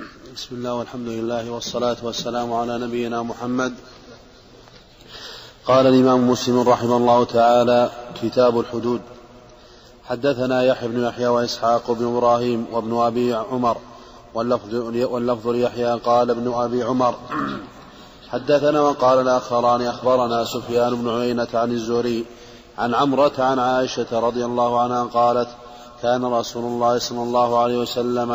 بسم الله والحمد لله والصلاة والسلام على نبينا محمد. قال الإمام مسلم رحمه الله تعالى: كتاب الحدود. حدثنا يحيى بن يحيى وإسحاق بن إبراهيم وابن أبي عمر، واللفظ ليحيى قال ابن أبي عمر حدثنا، وقال الآخران أخبرنا سفيان بن عيينة عن الزهري عن عمرة عن عائشة رضي الله عنها قالت: كان رسول الله صلى الله عليه وسلم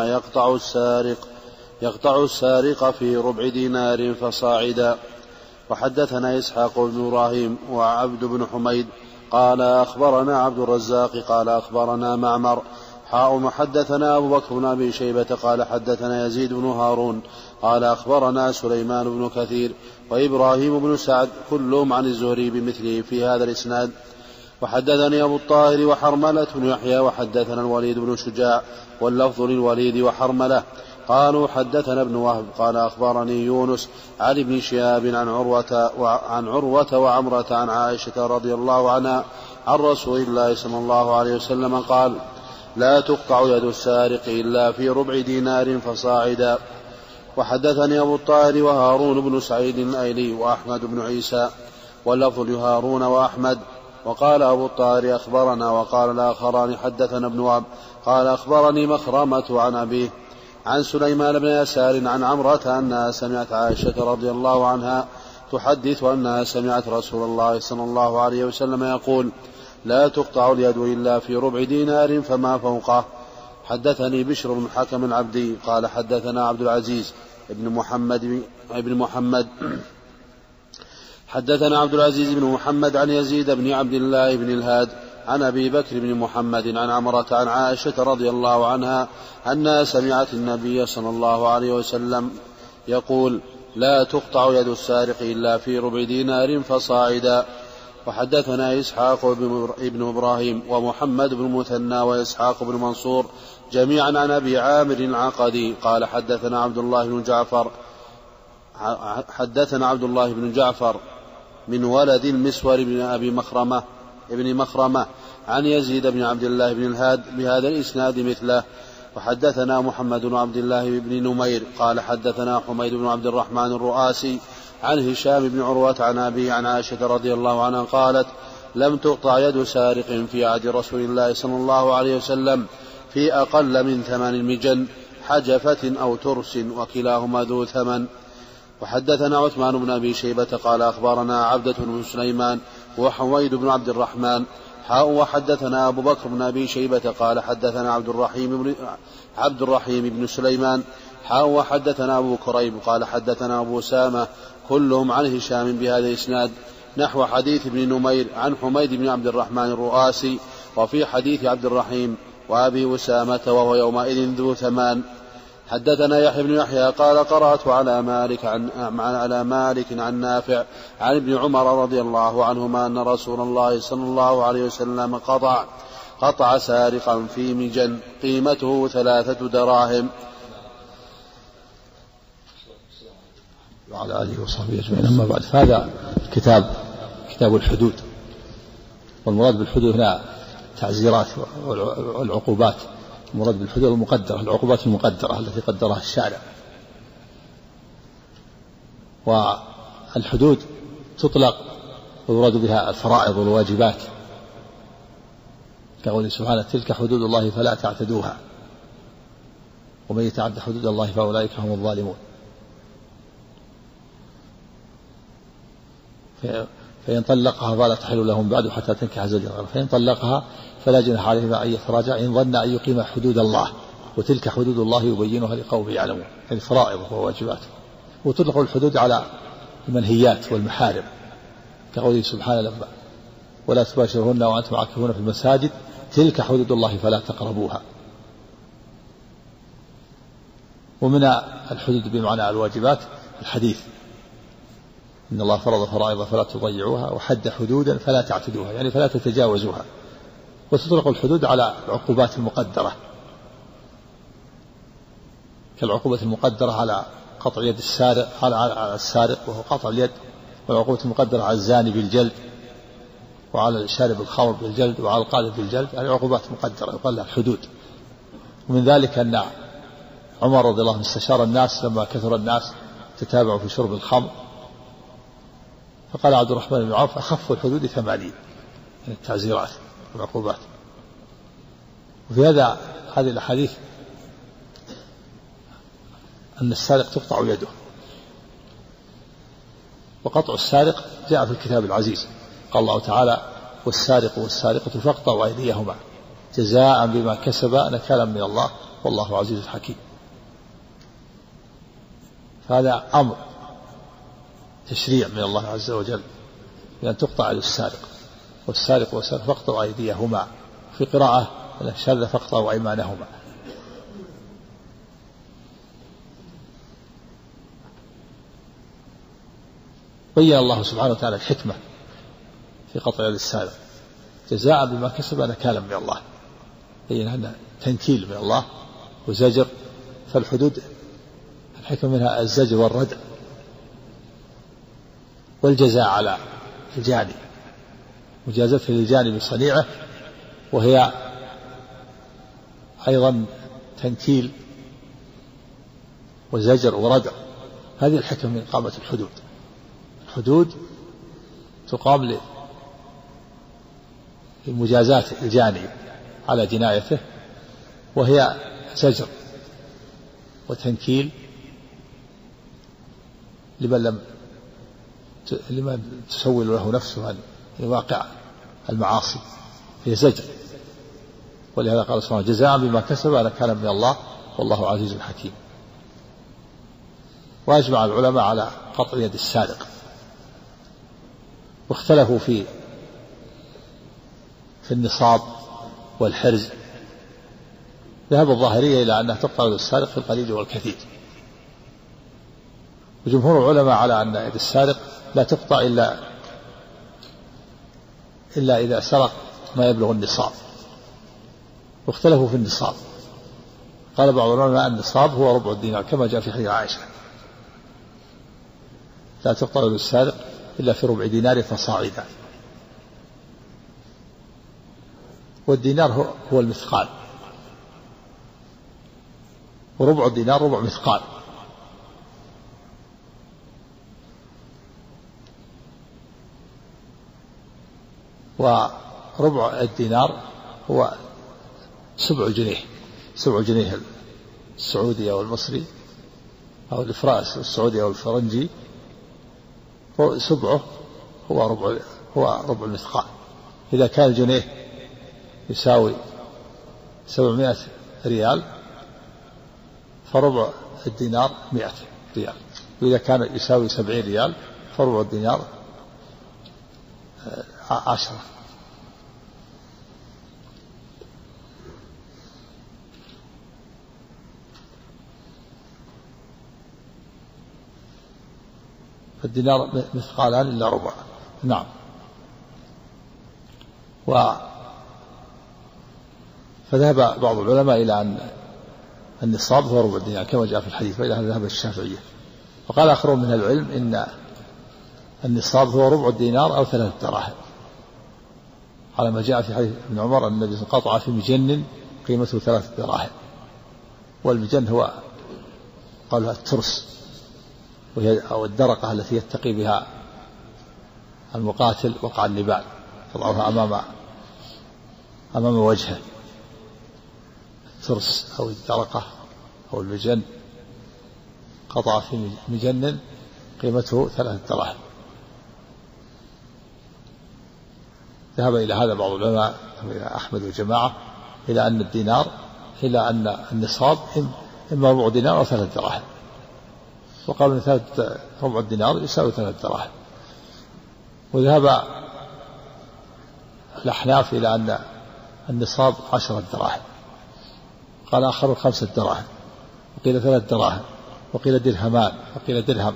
يقطع السارق في ربع دينار فصاعدا. وحدثنا إسحاق بن إبراهيم وعبد بن حميد قال أخبرنا عبد الرزاق قال أخبرنا معمر حدثنا أبو بكر بن أبي شيبة قال حدثنا يزيد بن هارون قال أخبرنا سليمان بن كثير وإبراهيم بن سعد كلهم عن الزهري بمثله في هذا الإسناد. وحدثني أبو الطاهر وحرملة بن يحيى وحدثنا الوليد بن شجاع واللفظ للوليد وحرملة قالوا حدثنا ابن وهب قال أخبرني يونس عن ابن شهاب عن عروة وعمرة عن عائشة رضي الله عنها عن رسول الله صلى الله عليه وسلم قال: لا تقطع يد السارق إلا في ربع دينار فصاعدا. وحدثني أبو الطاهر وهارون بن سعيد الأيلي وأحمد بن عيسى واللفظ لهارون وأحمد. وقال أبو الطاهر أخبرنا، وقال الآخران حدثنا ابن وهب قال أخبرني مخرمة عن أبيه عن سليمان بن يسار عن عمرة أنها سمعت عائشة رضي الله عنها تحدث أنها سمعت رسول الله صلى الله عليه وسلم يقول: لا تقطع اليد إلا في ربع دينار فما فوقه. حدثني بشر بن حكم العبدي قال حدثنا عبد العزيز بن محمد حدثنا عبد العزيز بن محمد عن يزيد بن عبد الله بن الهاد عن أبي بكر بن محمد عن عمرة عن عائشة رضي الله عنها أنها سمعت النبي صلى الله عليه وسلم يقول: لا تقطع يد السارق إلا في ربع دينار فصاعدا. وحدثنا إسحاق بن إبراهيم ومحمد بن مثنى وإسحاق بن منصور جميعا عن أبي عامر العقدي قال حدثنا عبد الله بن جعفر من ولد المسور بن أبي مخرمة عن يزيد بن عبد الله بن الهاد بهذا الإسناد مثله. وحدثنا محمد بن عبد الله بن نمير قال حدثنا حميد بن عبد الرحمن الرؤاسي عن هشام بن عروة عن أبيه عن عائشة رضي الله عنها قالت: لم تقطع يد سارق في عهد رسول الله صلى الله عليه وسلم في أقل من 8 مجن حجفة أو ترس وكلاهما ذو ثمن. وحدثنا عثمان بن أبي شيبة قال أخبرنا عبدة بن سليمان وحويد بن عبد الرحمن وحدثنا أبو بكر بن أبي شيبة قال حدثنا عبد الرحيم بن سليمان وحدثنا أبو كريب قال حدثنا أبو سامة كلهم عن هشام بهذا الإسناد نحو حديث ابن نمير عن حميد بن عبد الرحمن الرؤاسي، وفي حديث عبد الرحيم وأبي أسامة وهو يومئذ ذو ثمان. حدثنا يحيى بن يحيى قال قرأت على مالك عن نافع عن ابن عمر رضي الله عنهما أن رسول الله صلى الله عليه وسلم قطع سارقا في مجن قيمته 3 دراهم. وعلى آله وصحبه أجمعين. أما بعد، فهذا كتاب الحدود، والمراد بالحدود هنا تعزيرات والعقوبات. المراد بالحدود المقدرة، العقوبات المقدرة التي قدرها الشارع. والحدود تطلق ويراد بها الفرائض والواجبات، كقوله سبحانه: تلك حدود الله فلا تعتدوها ومن يتعد حدود الله فأولئك هم الظالمون. فإن طلقها فلا تحل لهم بعد حتى تنكح زوجا غيره، فإن طلقها فلا جناح عليهما أن يتراجعا إن ظن أن يقيما حدود الله، وتلك حدود الله يبينها لقوم يعلمون، يعني فرائض وواجبات. وتطلق الحدود على المنهيات والمحارم، كقوله سبحانه: لما ولا تباشرهن وأنتم عاكفون في المساجد تلك حدود الله فلا تقربوها. ومن الحدود بمعنى الواجبات الحديث: إن الله فرض فرائض فلا تضيعوها وحد حدودا فلا تعتدوها، يعني فلا تتجاوزوها. وتطلق الحدود على العقوبات المقدرة، كالعقوبة المقدرة على قطع يد على السارق وهو قطع اليد، والعقوبة المقدرة على الزاني بالجلد، وعلى شارب الخمر بالجلد، وعلى القاذف بالجلد. هذه عقوبات مقدرة يقال لها الحدود. ومن ذلك أن عمر رضي الله عنه استشار الناس لما كثر الناس تتابعوا في شرب الخمر، فقال عبد الرحمن بن عوف: أخف الحدود 80 من التعزيرات والعقوبات. وفي هذه الأحاديث أن السارق تقطع يده، وقطع السارق جاء في الكتاب العزيز، قال الله تعالى: والسارق والسارقة فاقطعوا أيديهما جزاء بما كسبا نكالا من الله والله عزيز حكيم. فهذا أمر تشريع من الله عز وجل بأن تقطع يد السارق، والسارق والسارقة فاقطعوا أيديهما، في قراءة الشاذة فاقطعوا أيمانهما. بين الله سبحانه وتعالى الحكمة في قطع يد السارق جزاء بما كسب نكالا من الله، بين أنه تنكيل من الله وزجر. فالحدود الحكمة منها الزجر والردع والجزاء على الجاني، مجازفة للجاني بصنيعه، وهي أيضا تنكيل وزجر وردع. هذه الحكمة من إقامة الحدود. الحدود تقام لمجازاة الجاني على جنايته، وهي زجر وتنكيل لمن تسول له نفسه عن واقع المعاصي، هي زجر. ولهذا قال سبحانه: جزاء بما كسب نكالا من الله والله عزيز حكيم. وأجمع العلماء على قطع يد السارق، واختلفوا في النصاب والحرز. ذهب الظاهرية إلى أنها تقطع يد السارق في القليل والكثير، وجمهور العلماء على أن يد السارق لا تقطع إلا إذا سرق ما يبلغ النصاب. واختلفوا في النصاب، قال بعض العلماء النصاب هو ربع الدينار كما جاء في حديث عائشة: لا تقطع يد السارق إلا في ربع دينار فصاعدا. والدينار هو المثقال، وربع الدينار ربع مثقال. وربع الدينار هو 7 جنيه، 7 جنيه السعودي أو المصري أو الإفراس السعودي أو الفرنجي، سبعه هو ربع المثقال. إذا كان الجنيه يساوي 700 ريال فربع الدينار 100 ريال، وإذا كان يساوي 70 ريال فربع الدينار 10. فالدينار مثقالان إلا ربع. نعم. فذهب بعض العلماء إلى أن النصاب هو ربع الدينار كما جاء في الحديث، وإلى هذا ذهب الشافعية. وقال آخرون من العلم إن النصاب هو ربع الدينار أو 3 دراهم، على ما جاء في حديث ابن عمر أن النبي قطع في مجن قيمته 3 دراهم. والمجن هو قالها الترس، وهي أو الدرقة التي يتقي بها المقاتل وقع النبال، يضعها أمام وجهه. الترس أو الدرقة أو المجن، قطع في مجن قيمته 3 دراهم. ذهب إلى هذا بعض العلماء أحمد وجماعة إلى أن الدينار إلى أن النصاب إما ربع دينار أو 3 دراهم، وقالوا أن ربع الدينار يساوي 3 دراهم. وذهب الأحناف إلى أن النصاب 10 دراهم، قال آخر 5 دراهم، وقيل 3 دراهم، وقيل درهمان، وقيل درهم.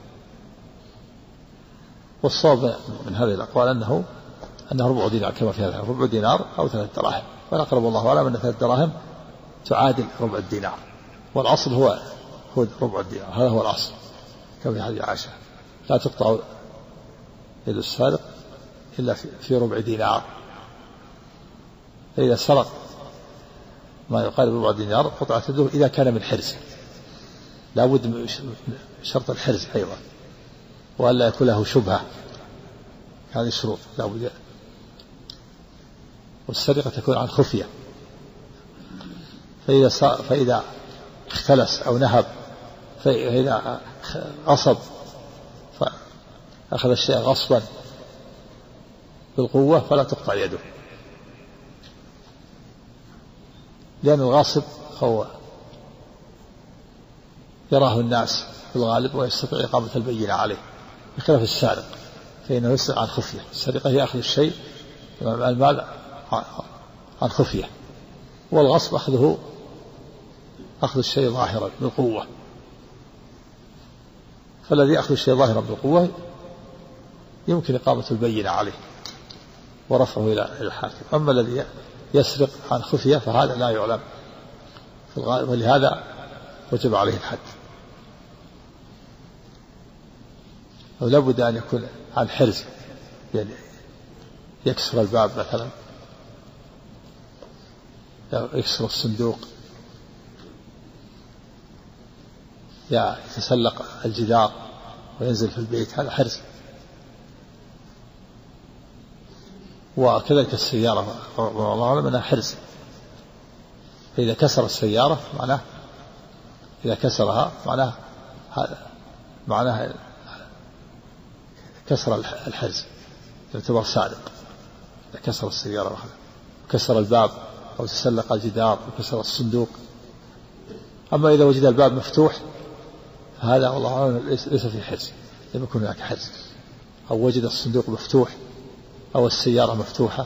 والصواب من هذه الأقوال أنه ربع دينار كما في هذا، ربع دينار أو 3 دراهم. والأقرب والله أعلم أن 3 دراهم تعادل ربع الدينار، والأصل هو ربع الدينار، هذا هو الأصل كما في حديث عائشة: لا تقطع يد السارق إلا في ربع دينار. فإذا سرق ما يقارب ربع دينار قطعت يده إذا كان من حرز، لا بد من شرط الحرز أيضا، وألا يكون له شبهة، هذه الشروط لا بد. والسرقة تكون عن خفية، فإذا اختلس أو نهب، فإذا غصب فأخذ الشيء غصبا بالقوة فلا تقطع يده، لأن الغاصب هو يراه الناس في الغالب ويستطيع إقامة البينة عليه، بخلاف السارق فإنه يسرق عن خفية. السرقة هي أخذ الشيء المال عن خفية، والغصب أخذ الشيء ظاهرا بالقوة، فالذي أخذ الشيء ظاهرا بالقوة يمكن إقامة البينة عليه ورفعه إلى الحاكم. أما الذي يسرق عن خفية فهذا لا يعلم في الغالب، ولهذا وجب عليه الحد. ولا بد أن يكون عن حرز، يعني يكسر الباب مثلا، يكسر الصندوق، يتسلق الجدار وينزل في البيت، هذا حرز. وكذلك السيارة والله أعلم أنها حرز، فإذا كسر السيارة إذا كسرها معناها كسر الحرز، يعتبر سارق إذا كسر السيارة وكسر الباب أو تسلق الجدار وكسر الصندوق. أما إذا وجد الباب مفتوح فهذا والله أعلم ليس في حرز، لم يكن هناك حرز، أو وجد الصندوق مفتوح أو السيارة مفتوحة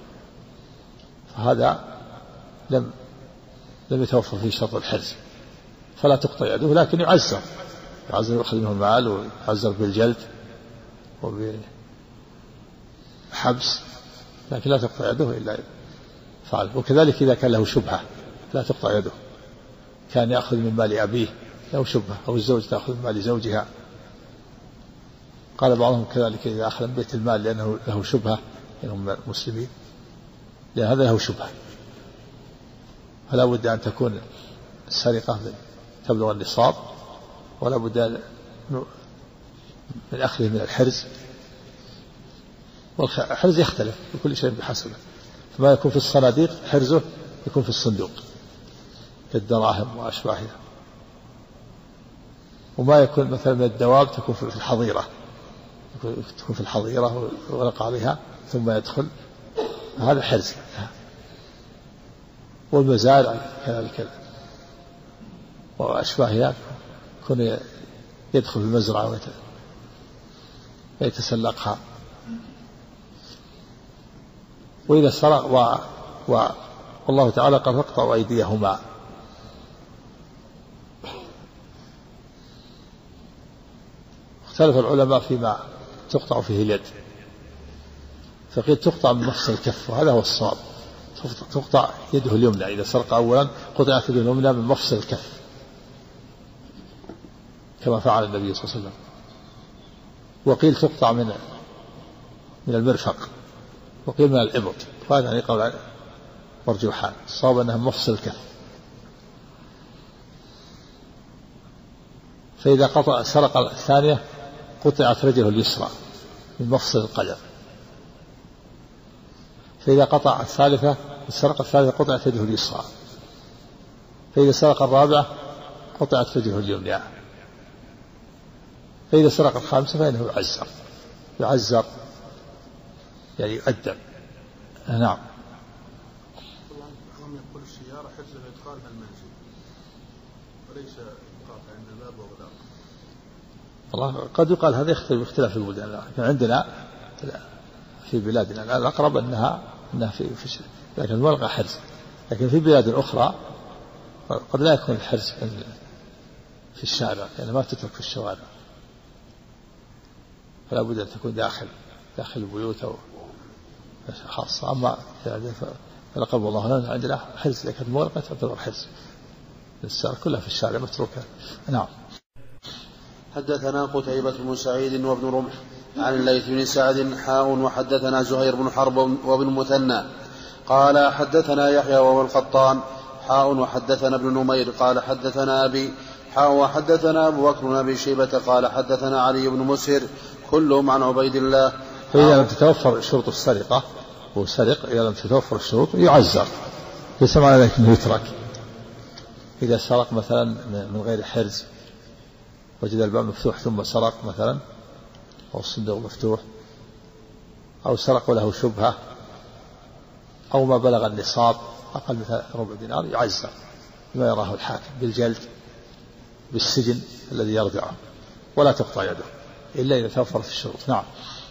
فهذا لم يتوفر فيه شرط الحرز، فلا تقطع يده، لكن يعزر يأخذ منه المال ويعزر بالجلد وبحبس، لكن لا تقطع يده إلا فعل. وكذلك إذا كان له شبهة لا تقطع يده، كان يأخذ من مال أبيه له شبهة، أو الزوج تأخذ من مال زوجها. قال بعضهم كذلك إذا أخذ من بيت المال لأنه له شبهة إنهم مسلمين، لأن هذا له شبهة، فلا بد أن تكون السرقة تبلغ النصاب، ولا بد من أخذه من الحرز. والحرز يختلف بكل شيء بحسبه، فما يكون في الصناديق حرزه يكون في الصندوق كالدراهم وأشباهها، وما يكون مثلا من الدواب تكون في الحظيرة، تكون في الحظيرة ويغلق عليها ثم يدخل، هذا حرز. والمزارع كذلك وأشباهها يكون يدخل في المزرعة ويتسلقها. وإذا سرق والله تعالى قد فاقطعوا أيديهما، اختلف العلماء فيما تقطع فيه اليد، فقيل تقطع من مفصل الكف، وهذا هو الصواب، تقطع يده اليمنى. إذا سرق أولا قطعت يده اليمنى من مفصل الكف كما فعل النبي صلى الله عليه وسلم. وقيل تقطع من المرفق، وقيل من الإبط، وهذا يعني قول مرجوحان، الصواب أنها من مفصل الكف. فإذا سرق الثانية قطعت رجله اليسرى من مفصل القدم، فإذا قطع الثالثة سرق الثالثة قطعت يده اليسرى، فإذا سرق الرابعة قطعت رجله اليمنى، فإذا سرق الخامسة فإنه يعزر يعني يؤدب. نعم. هم يقول السيارة حرز إدخالها المنزل وليس قاطع عند الباب وغلاق. والله قد يقال هذا يختلف باختلاف البلدان، لكن عندنا في بلادنا الأقرب أنها في لكن الملغى حرز، لكن في بلاد أخرى قد لا يكون الحرز في الشارع، يعني ما تترك في الشوارع، فلا بد أن تكون داخل البيوت أو خاصة. أما فلقب الله عندنا حرز، لكن الملغى تعتبر حرز، السيارة كلها في الشارع متروكة. نعم. حدثنا قتيبة بن سعيد وابن رمح عن الليث بن سعد وحدثنا زهير بن حرب وابن مثنى قال حدثنا يحيى وهو القطان وحدثنا ابن نمير قال حدثنا أبي وحدثنا أبو بكر بن أبي شيبة قال حدثنا علي بن مسهر كلهم عن عبيد الله. فإذا لم تتوفر شروط السرقة وسرق، إذا لم تتوفر الشروط يعزر، ليس معنى ذلك أنه يترك. إذا سرق مثلا من غير حرز، وجد الباب مفتوح ثم سرق مثلا، أو الصندوق مفتوح، أو سرق له شبهة، أو ما بلغ النصاب أقل من ربع دينار، يعزر بما يراه الحاكم بالجلد بالسجن الذي يرجعه، ولا تقطع يده إلا إذا توفرت الشروط. نعم.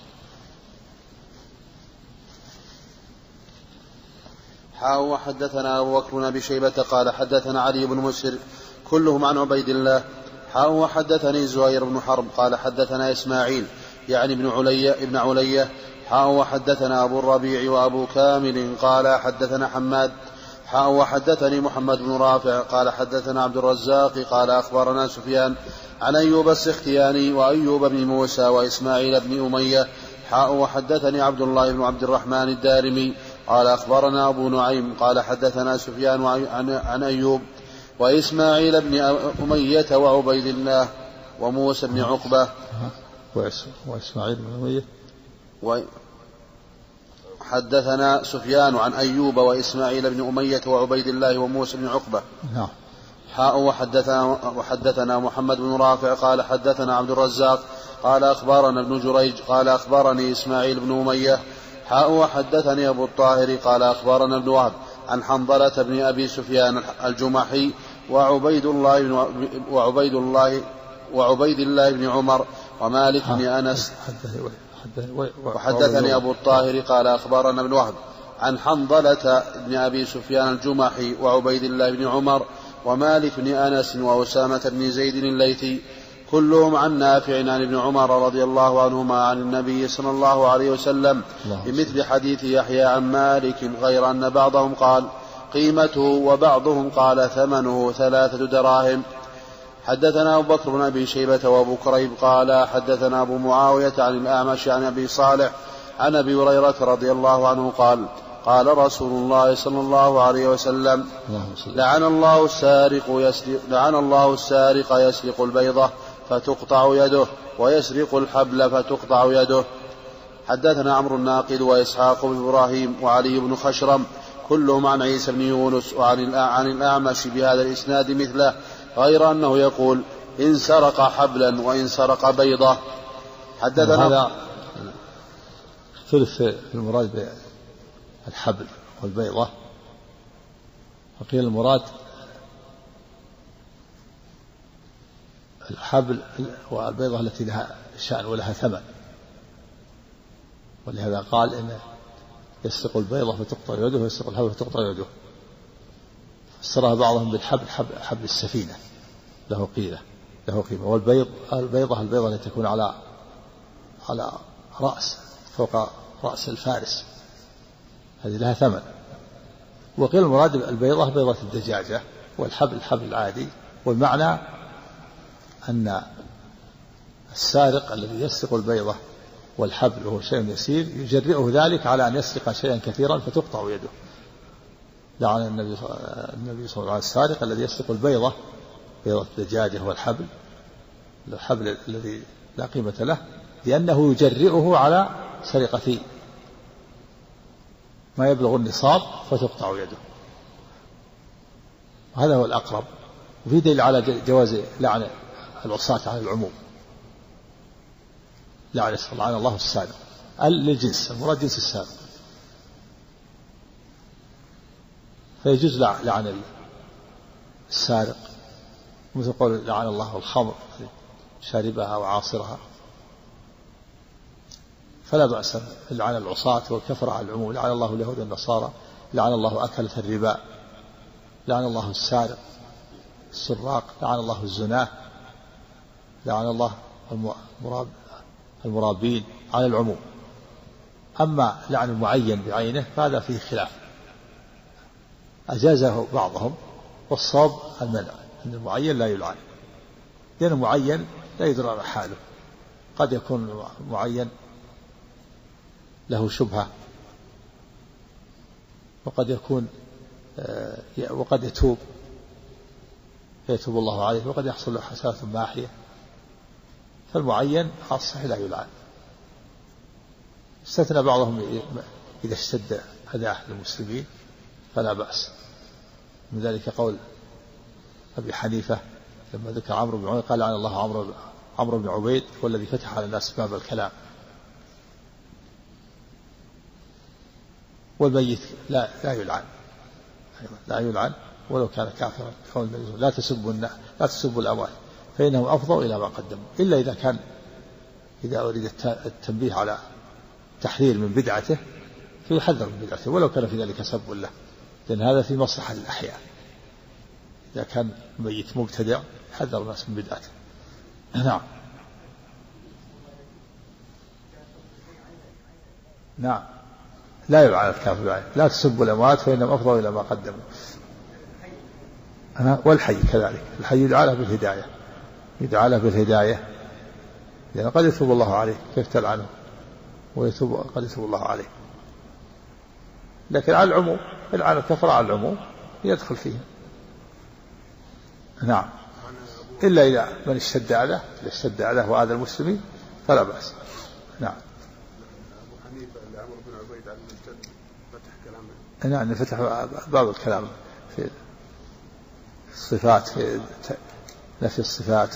وحدثنا أبو بكر بن أبي شيبة قال حدثنا علي بن مسهر كلهم عن عبيد الله. وحدثني زهير بن حرب قال حدثنا إسماعيل يعني ابن علية وحدثنا أبو الربيع وأبو كامل قال حدثنا حماد وحدثني محمد بن رافع قال حدثنا عبد الرزاق قال أخبرنا سفيان عن أيوب السختياني وأيوب بن موسى وإسماعيل بن أمية وحدثني عبد الله بن عبد الرحمن الدارمي قال أخبرنا أبو نعيم قال حدثنا سفيان عن أيوب وإسماعيل بن أمية وعبيد الله وموسى بن عقبة وإسماعيل بن أمية. حدثنا سفيان عن أيوب وإسماعيل بن أمية وعبيد الله وموسى بن عقبة. وحدثنا محمد بن رافع قال حدثنا عبد الرزاق قال أخبرنا ابن جريج قال أخبرني إسماعيل بن أمية وحدثني أبو الطاهر قال أخبرنا ابن وهب عن حنظلة بن أبي سفيان الجمحي وعبيد الله بن عمر ومالك بن أنس. وحدثني أبو الطاهر قال أخبرنا ابن وهب عن حنظلة بن أبي سفيان الجمحي وعبيد الله بن عمر ومالك بن أنس وأسامة بن زيد الليثي كلهم عن نافع عن ابن عمر رضي الله عنهما عن النبي صلى الله عليه وسلم بمثل حديث يحيى عن مالك، غير أن بعضهم قال قيمته وبعضهم قال ثمنه 3 دراهم. حدثنا أبو بكر بن أبي شيبة وأبو كريب قال حدثنا أبو معاوية عن الأعمش عن أبي صالح عن أبي هريرة رضي الله عنه قال قال رسول الله صلى الله عليه وسلم لعن الله السارق يسرق البيضة فتقطع يده ويسرق الحبل فتقطع يده. حدثنا عمرو الناقد وإسحاق بن إبراهيم وعلي بن خشرم كلهم عن عيسى بن يونس عن الأعمش بهذا الإسناد مثله، غير أنه يقول إن سرق حبلا وإن سرق بيضة. حدثنا هذا اختلف في المراد بالحبل والبيضة، وقيل المراد الحبل والبيضة التي لها شأن ولها ثمن، ولهذا قال إن يسرق البيضة فتقطع يده ويسرق الحبل فتقطع يده. فسرها بعضهم بالحبل حبل السفينة له قيمة، والبيضة التي تكون على رأس فوق رأس الفارس، هذه لها ثمن. وقيل المراد البيضة بيضة الدجاجة، والحبل الحبل العادي. والمعنى أن السارق الذي يسرق البيضة والحبل وهو شيء يسير يجرئه ذلك على أن يسرق شيئا كثيرا فتقطع يده. لعن النبي صلى الله عليه وسلم السارق الذي يسرق البيضة بيضة الدجاجة والحبل الحبل الذي لا قيمة له، لأنه يجرئه على سرقة ما يبلغ النصاب فتقطع يده. هذا هو الأقرب. وفي دليل على جواز لعن العصاة على العموم، لعن الله السارق للجنس، المراد جنس السارق، فيجوز لعن السارق، مثل قول لعن الله الخمر شاربها وعاصرها، فلا بأس لعن العصاة والكفر على العموم. لعن الله اليهود والنصارى، لعن الله أكلة الربا، لعن الله السارق السراق، لعن الله الزناه، لعن الله المرابين على العموم. أما لعن المعين بعينه فهذا فيه خلاف، أجازه بعضهم، والصواب المنع، أن المعين لا يلعن، لأن المعين لا يدرى على حاله. قد يكون معين له شبهة، وقد يكون وقد يتوب الله عليه، وقد يحصل له حسنات ماحية. فالمعين على الصحيح لا يلعن. استثنى بعضهم إذا اشتد أذاه للمسلمين فلا بأس. من ذلك قول أبي حنيفة لما ذكر عمرو بن عبيد قال لعن الله عمرو بن عبيد هو الذي فتح على الناس باب الكلام. والميت لا يلعن، لا يلعن ولو كان كافرا. لا تسبوا الأموات فإنهم أفضوا إلى ما قدموا، إلا إذا أريد التنبيه على تحذير من بدعته فيحذر من بدعته ولو كان في ذلك سب له، لأن هذا في مصلحة الأحياء. إذا كان ميت مبتدع حذر الناس من بدعته. نعم لا يلعن الكافر بعين. لا تسبوا الأموات فإنهم أفضوا إلى ما قدموا. والحي كذلك، الحي يدعى له بالهداية، لأن قد يتوب الله عليه، كيف تلعنه قد يتوب الله عليه. لكن على العموم العن الكفر على العموم يدخل فيه. نعم إلا إذا من اشتد أذاه وآذى المسلمين فلا بأس. نعم. أبو حنيفة اللي عمرو بن عبيد عن المرتد فتح كلامه. نعم فتح باب الكلام في الصفات، في نفي الصفات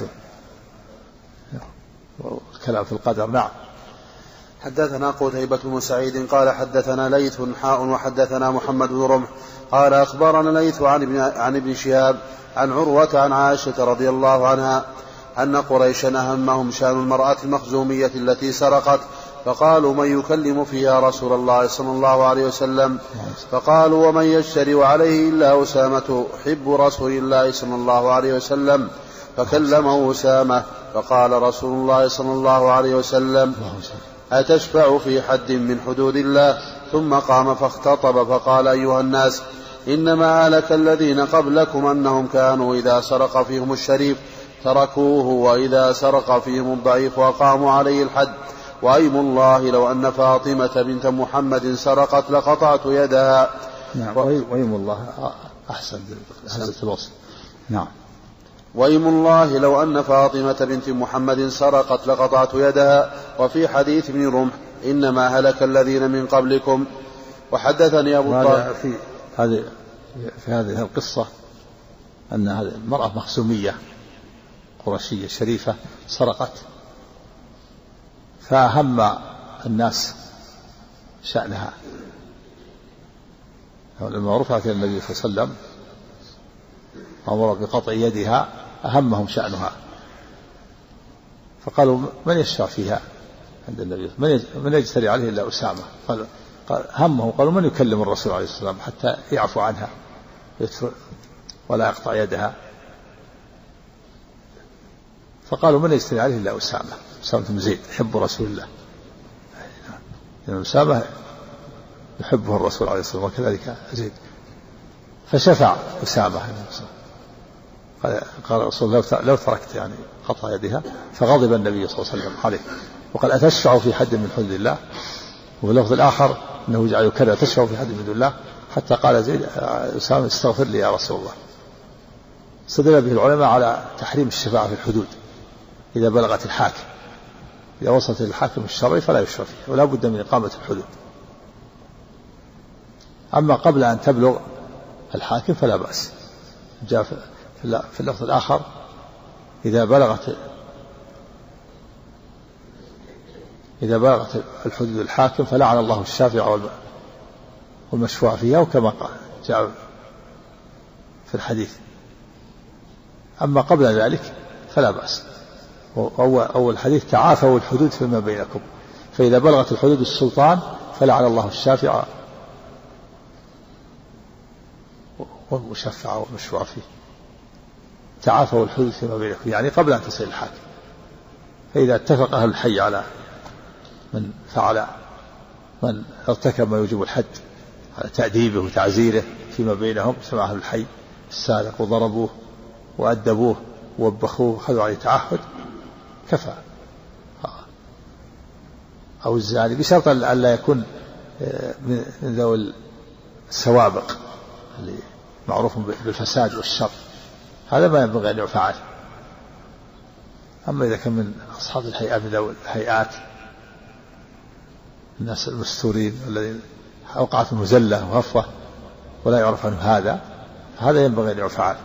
والكلام في القدر. نعم. حدثنا قتيبة بن سعيد قال حدثنا ليث وحدثنا محمد بن رمح قال أخبرنا ليث عن ابن شهاب عن عروة عن عائشة رضي الله عنها أن قريشا أهمهم شأن المرأة المخزومية التي سرقت، فقالوا من يكلم فيها رسول الله صلى الله عليه وسلم؟ فقالوا ومن يجترئ عليه إلا أسامة حب رسول الله صلى الله عليه وسلم، فكلمه أسامة فقال رسول الله صلى الله عليه وسلم أتشفع في حد من حدود الله؟ ثم قام فاختطب فقال أيها الناس إنما هلك الذين قبلكم أنهم كانوا إذا سرق فيهم الشريف تركوه وإذا سرق فيهم الضعيف وقاموا عليه الحد، وأيم الله لو أن فاطمة بنت محمد سرقت لقطعت يدها. نعم. وأيم الله أحسن الوصف. نعم. وأيم الله لو أن فاطمة بنت محمد سرقت لقطعت يدها. وفي حديث ابن رمح إنما هلك الذين من قبلكم. وحدثني أبو طاهر في هذه القصة أن هذه المرأة مخزومية قرشية شريفة سرقت، فأهم الناس شأنها. لما رفعت إلى النبي صلى الله عليه وسلم أمر بقطع يدها أهمهم شأنها، فقالوا من يشفع فيها عند النبي؟ من يجتري عليه إلا أسامة؟ قال همه، قالوا من يكلم الرسول عليه الصلاة والسلام حتى يعفو عنها ولا يقطع يدها؟ فقالوا من يجتري عليه إلا أسامة بن زيد يحب رسول الله، لأن أسامة يحبه الرسول عليه الصلاة والسلام وكذلك زيد. فشفع أسامة، قال الرسول لو تركت يعني قطع يدها، فغضب النبي صلى الله عليه وسلم عليه وقال أتشفع في حد من حدود الله؟ وفي اللفظ الآخر أنه جعل يكرر أتشفع في حد من حدود الله، حتى قال زيد أسامة استغفر لي يا رسول الله. استدل به العلماء على تحريم الشفاعة في الحدود إذا بلغت الحاكم، إذا وصلت الحاكم الشرعي فلا يشفع فيه ولا بد من إقامة الحدود. أما قبل أن تبلغ الحاكم فلا بأس. جاء في اللفظ الآخر إذا بلغت الحدود الحاكم فلعن الله الشافع والمشفوع فيها، وكما قال جاء في الحديث. أما قبل ذلك فلا بأس. أول الحديث تعافوا الحدود فيما بينكم، فإذا بلغت الحدود السلطان فلعن الله الشافع والمشفع والمشفوع فيه. تعافوا الحدود فيما بينكم يعني قبل أن تصل الحاكم. فإذا اتفق أهل الحي على من ارتكب ما يوجب الحد على تأديبه وتعزيره فيما بينهم، سمع أهل الحي السارق وضربوه وأدبوه ووبخوه وخذوا عليه تعهد كفى. أو الزاني بشرط أن لا يكون من ذوي السوابق اللي معروف بالفساد والشر، هذا ما ينبغي أن يفعل. أما إذا كان من أصحاب الهيئات من ذوي الهيئات الناس المستورين الذين أوقعتهم مزلة وهفوة ولا يعرف عنه هذا ينبغي أن يفعل.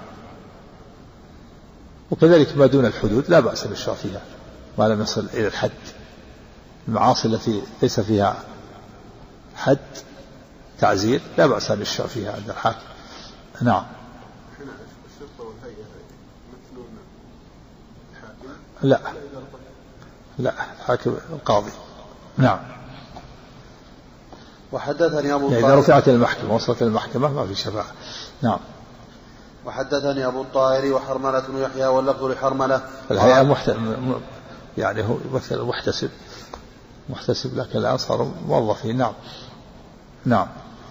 وكذلك ما دون الحدود لا بأس بالشرع فيها ما لم يصل إلى الحد. المعاصي التي ليس فيها حد تعزير لا بأس بالشرع فيها عند الحاكم. نعم. الشرطة والهيئة يمثلون الحاكم؟ لا الحاكم القاضي. نعم. وحدثني أبو إذا رفعت المحكمة وصلت المحكمة ما في شفاعة. نعم. وحدثني أبو الطاهر وحرملة بن يحيى واللفظ لحرملة. الهيئة يعني هو مثل محتسب لكن الآن صار موظفين. نعم. نعم.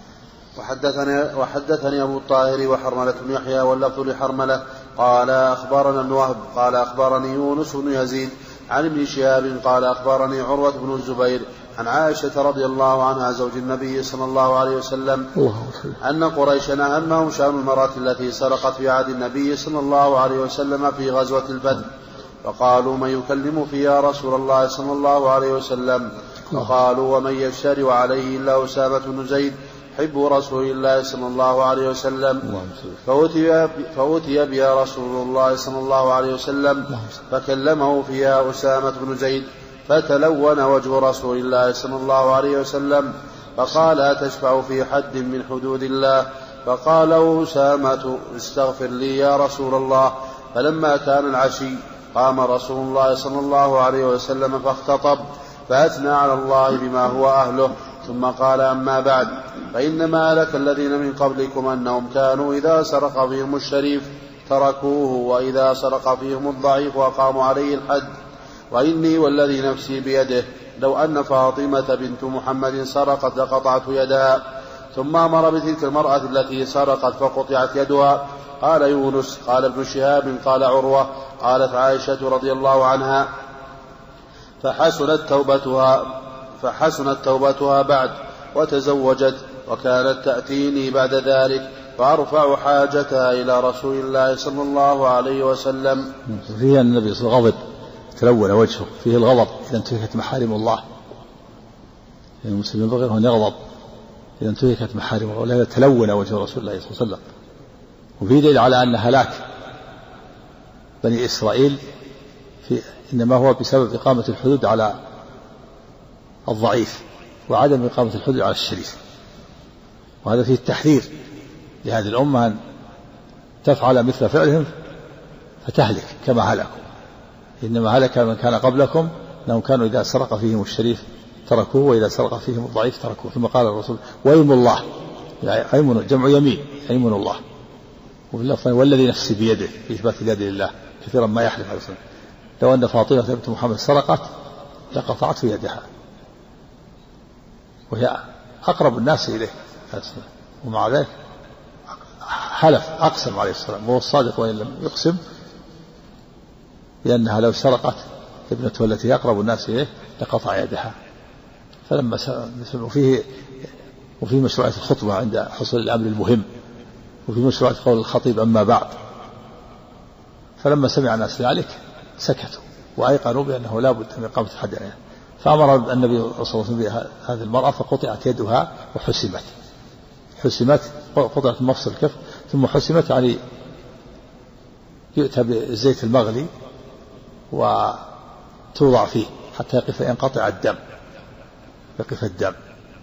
وحدثني أبو الطاهر وحرملة بن يحيى واللفظ لحرملة قال أخبرنا ابن وهب قال أخبرني يونس بن يزيد عن ابن شهاب قال أخبرني عروة بن الزبير عن عائشة رضي الله عنها زوج النبي صلى الله عليه وسلم أن قريشا أهمهم شأن المرأة التي سرقت في عهد النبي صلى الله عليه وسلم في غزوة البدر، فقالوا من يكلم فيها رسول الله صلى الله عليه وسلم؟ فقالوا ومن يشتري عليه إلا أسامة بن زيد حب رسول الله صلى الله عليه وسلم. فأتي بها رسول الله صلى الله عليه وسلم فكلمه فيها أسامة بن زيد فتلون وجه رسول الله صلى الله عليه وسلم فقال أتشفع في حد من حدود الله؟ فقال أسامة استغفر لي يا رسول الله. فلما كان العشي قام رسول الله صلى الله عليه وسلم فاختطب فأثنى على الله بما هو أهله، ثم قال أما بعد فإنما هلك الذين من قبلكم أنهم كانوا إذا سرق فيهم الشريف تركوه وإذا سرق فيهم الضعيف وقاموا عليه الحد. وإني والذي نفسي بيده لو أن فاطمة بنت محمد سرقت لقطعت يدها. ثم أمر بتلك المرأة التي سرقت فقطعت يدها. قال يونس قال ابن شهاب قال عروة قالت عائشة رضي الله عنها فحسنت توبتها بعد وتزوجت وكانت تأتيني بعد ذلك فأرفع حاجتها إلى رسول الله صلى الله عليه وسلم. فيه النبي صلى الله عليه وسلم غضب تلون وجهه، فيه الغضب إذا انتهكت محارم الله. المسلم ينبغي أن يغضب إذا انتهكت محارم الله، ولا تلون وجه رسول الله صلى الله عليه وسلم. وفيه دليل على أن هلاك بني إسرائيل إنما هو بسبب إقامة الحدود على الضعيف وعدم إقامة الحدود على الشريف. وهذا فيه التحذير لهذه الأمة أن تفعل مثل فعلهم فتهلك كما هلكوا. إنما هلك من كان قبلكم أنهم كانوا إذا سرق فيهم الشريف تركوه وإذا سرق فيهم الضعيف تركوه. ثم قال الرسول وأيم الله، يعني أيمن جمع يمين، أيمن الله. والذي نفسي بيده في إثبات اليد لله كثيرا ما يحلف عليه السلام لو أن فاطمة بنت محمد سرقت لقطعت يدها، وهي أقرب الناس إليه ومع ذلك حلف أقسم عليه السلام وهو الصادق وإن لم يقسم لأنها لو سرقت ابنته التي أقرب الناس إليه لقطع يدها. فلما وفيه مشروعية الخطبة عند حصول الأمر المهم، وفي مشروعية قول الخطيب أما بعد. فلما سمع الناس ذلك سكتوا وأيقنوا بأنه لا بد من إقامة الحد عليها. فأمر النبي صلى الله عليه وسلم بهذه المرأة فقطعت يدها حسمت قطعت مفصل الكف ثم حسمت، يعني يؤتى بالزيت المغلي وتوضع فيه حتى ينقطع الدم، يقف الدم.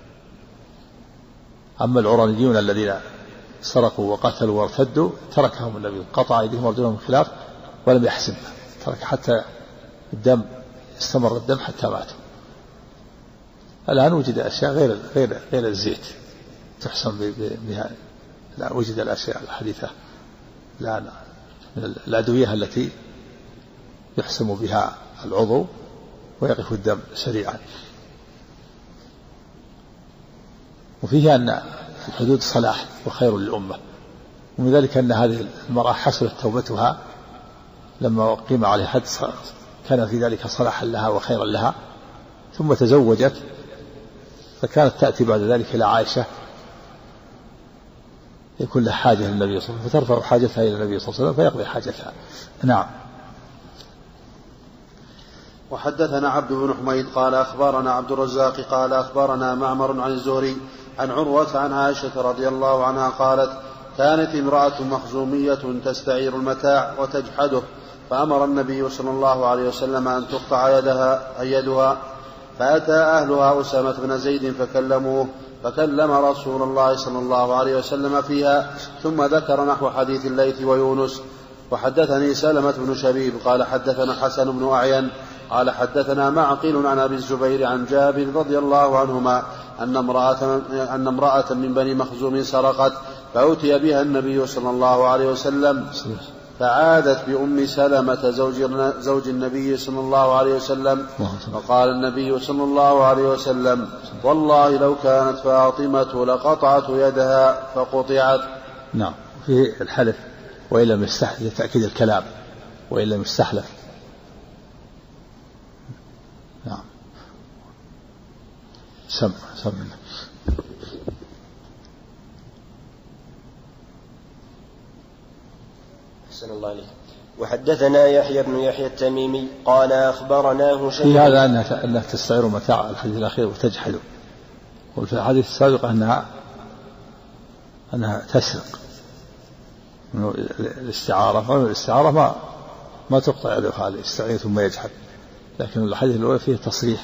أما العرانيون الذين سرقوا وقتلوا وارتدوا تركهم النبي، قطع أيديهم وارجلهم من خلاف ولم يحسبها، ترك حتى الدم استمر الدم حتى ماتوا. الآن وجد أشياء غير الزيت تحسن بها. لا وجد الأشياء الحديثة الآن من الأدوية التي يحسم بها العضو ويقف الدم سريعا. وفيه أن الحدود صلاح وخير للأمة، ومن ذلك أن هذه المرأة حصلت توبتها لما قيم عليها حد كان في ذلك صلاحا لها وخيرا لها، ثم تزوجت فكانت تأتي بعد ذلك إلى عائشة يكون له حاجة للنبي صلى الله عليه وسلم فترفع حاجتها إلى النبي صلى الله عليه وسلم فيقضي حاجتها. نعم. وحدثنا عبد بن حميد قال أخبرنا عبد الرزاق قال أخبرنا معمر عن الزهري عن عروة عن عائشة رضي الله عنها قالت كانت امرأة مخزومية تستعير المتاع وتجحده فأمر النبي صلى الله عليه وسلم أن تقطع يدها فأتى أهلها أسامة بن زيد فكلموه فكلم رسول الله صلى الله عليه وسلم فيها ثم ذكر نحو حديث الليث ويونس. وحدثني سلمة بن شبيب قال حدثنا حسن بن أعين قال حدثنا معقل عن أبي الزبير عن جابر رضي الله عنهما أن امرأة من بني مخزوم سرقت فأتي بها النبي صلى الله عليه وسلم فعادت بأم سلمة زوج النبي صلى الله عليه وسلم فقال النبي صلى الله عليه وسلم والله لو كانت فاطمة لقطعت يدها فقطعت. نعم. في الحلف وإن لم يستحلف لتأكيد الكلام وإن لم يستحلف. نعم. سم أحسن الله عليه. وحدثنا يحيى بن يحيى التميمي قال أخبرنا هشيم. في هذا أنها تستعير متاع الحديث الأخير وتجحده. وفي الحديث السابق أنها تسرق من الاستعارة ما تقطع يده هذا يستعير ثم يجحد. لكن الحديث الأول فيه تصريح.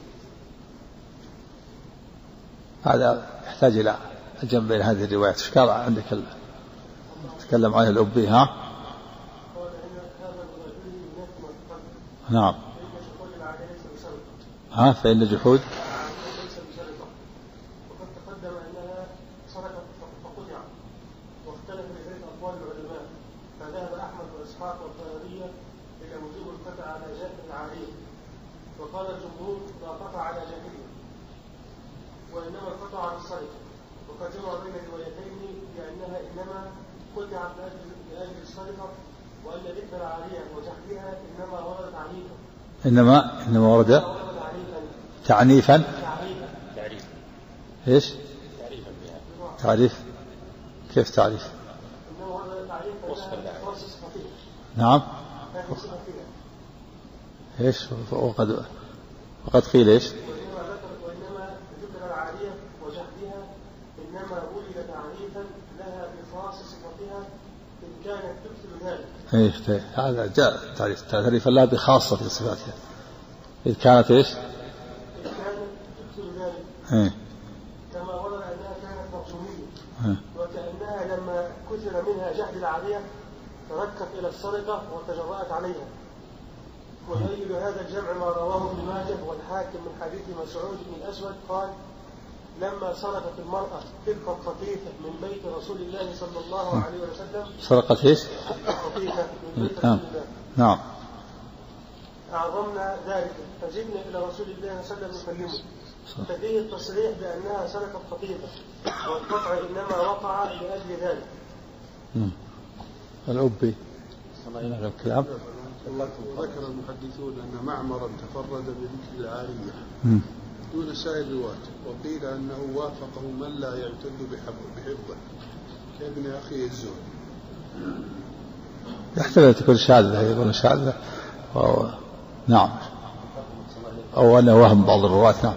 هذا يحتاج إلى الجمع بين هذه الروايات. ايش قال عندك تكلم عنه الأبي؟ ها نعم. ها فإن جحود وقد تقدم أنها سرقت فقطع واختلف لذلك أقوال العلماء فذهب أحمد وإسحاق والطيرية إلى وجوب القطع على جاهل العارية وقال الجمهور لا قطع على جاهلية وإنما القطع على السرقة وقد جمع بين الروايتين بأنها إنما قطعت لأجل السرقة وأن ذكر العارية وجحدها إنما وردت عنيفا. إنما ورد تعنيفا. إيش؟ تعريف. كيف تعريف؟ إنما ورد تعريفا نعم. إيش؟ وقد قيل إيش؟ وإنما ذكر العارية وجحدها إنما ولد تعريفا لها بخاص صفتها إن كانت تكثر ذلك. إيه هذا جاء تعريف الله بخاصة في صفاتها إذ كانت إيش؟ إن كانت تكثر ذلك. إيه. كما ورد أنها كانت مقصومية وكأنها لما كثر منها جحد العارية تركت إلى السرقة وتجرأت عليها. ويؤيد هذا الجمع ما رواه ابن ماجه والحاكم من حديث مسعود بن الأسود قال لما سرقت المرأة تلك القطيفة من بيت رسول الله صلى الله عليه وسلم. سرقت ايش؟ قطيفة من بيت رسول الله. نعم. أعظمنا ذلك فجئنا إلى رسول الله صلى الله عليه وسلم نكلمه ففيه التصريح بأنها سرقت قطيفة والقطع إنما وقع لأجل ذلك. الأبي صنعنا الكلام. ذكر المحدثون أن معمرا تفرد بذكر العارية دون سائر الرواة وقيل أنه وافقه من لا يعتد بحفظه كابن أخي الزهري. يحتمل أن تكون شاذة يقول شاذة نعم أو أنه وهم بعض الرواة. نعم.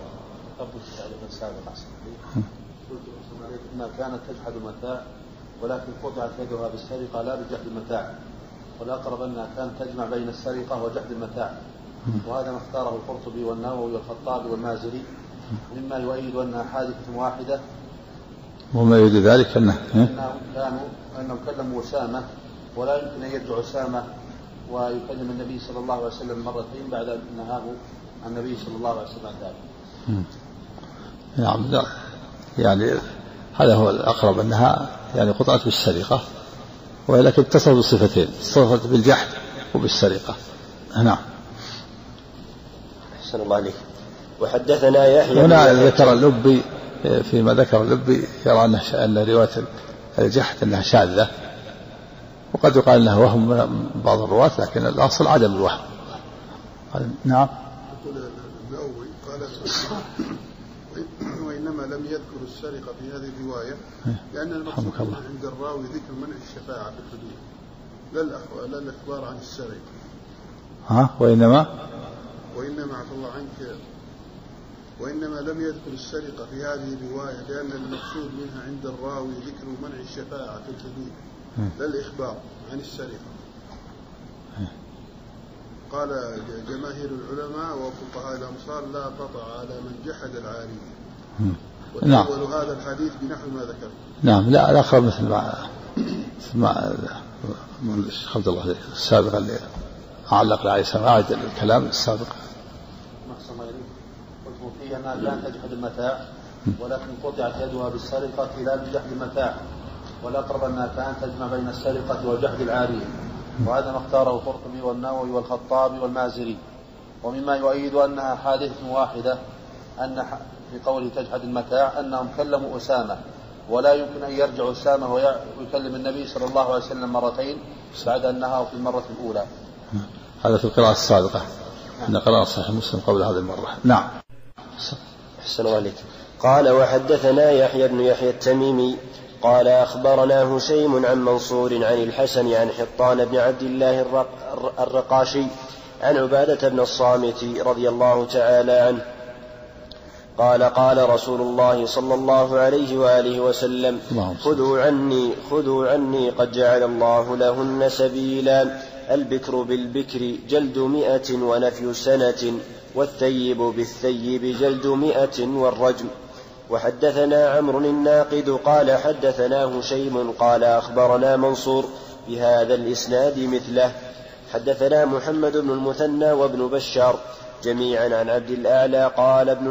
إنها كانت تجحد المتاع ولكن قطعت يدها بالسرقة لا بجحد المتاع والأقرب أنها كانت تجمع بين السرقة وجحد المتاع وهذا ما اختاره القرطبي والنووي والخطابي والمازري مما يؤيد أنها حادثة واحدة. وما يؤيد ذلك أنهم كلموا أسامة ولا يمكن أن يرجع أسامة ويكلم النبي صلى الله عليه وسلم مرتين بعد أن نهاه النبي صلى الله عليه وسلم ذلك. نعم. يعني هذا هو الأقرب أنها يعني قطعت بالسرقة ولكن اتصلت بصفتين اتصلت بالجحد وبالسرقة. نعم. أحسن الله عليك. وحدثنا يحيى هنا ذكر اللبي فيما ذكر اللبي يرى أن رواية الجحد أنها شاذة وقد يقال أنها وهم من بعض الرواة لكن الأصل عدم الوهم. نعم. يقول النووي قال وإنما لم يذكر السرقة في هذه الرواية لأن المقصود عند الراوي ذكر منع الشفاعة في الحدود لا الإخبار عن السرقة. وإنما عفى الله عنك وإنما لم يذكر السرقة في هذه الرواية لأن المقصود منها عند الراوي ذكر منع الشفاعة في الحدود لا الإخبار عن السرقة. قال جماهير العلماء وفقهاء الأمصار لا قطع على من جحد العارية. وتأول هذا الحديث بنحو ما ذكر. نعم لا الآخر مثل ما الشيخ عبد الله السابق اللي أعلق عليه أعد الكلام السابق. قلت فيه أنها كانت تجحد المتاع ولكن قطعت يدها بالسرقة لا بجحد المتاع، والأقرب أنها كانت تجمع بين السرقة وجحد العارية، وهذا ما اختاره القرطبي والنووي والخطابي والمازري. ومما يؤيد أنها حادثة واحدة أن في قوله تجحد المتاع أنهم كلموا أسامة، ولا يمكن أن يرجع أسامة ويكلم النبي صلى الله عليه وسلم مرتين بعد أن نهاه في المرة الأولى. هذا في القراءة السابقة. نقرأ صحيح مسلم قبل هذه المرة. نعم. أحسن عليك. قال وحدثنا يحيى بن يحيى التميمي قال أخبرنا هشيم عن منصور عن الحسن عن حطان بن عبد الله الرقاشي عن عبادة بن الصامت رضي الله تعالى عنه قال قال رسول الله صلى الله عليه وآله وسلم خذوا عني قد جعل الله لهن سبيلا، البكر بالبكر جلد 100 ونفي سنة، والثيب بالثيب جلد 100 والرجم. وحدثنا عمرو الناقد قال حدثنا هشيم قال أخبرنا منصور بهذا الإسناد مثله. حدثنا محمد بن المثنى وابن بشار جميعا عن عبد الأعلى قال ابن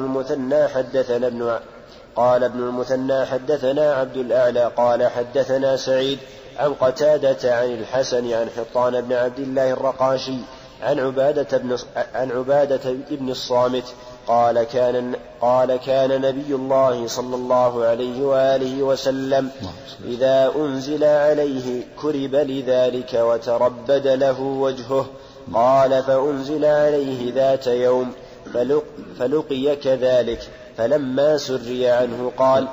المثنى حدثنا عبد الأعلى قال حدثنا سعيد عن قتادة عن الحسن عن حطان بن عبد الله الرقاشي عن عبادة بن الصامت قال كان نبي الله صلى الله عليه وآله وسلم إذا أنزل عليه كرب لذلك وتربد له وجهه. قال فأنزل عليه ذات يوم فلقي كذلك فلما سري عنه قال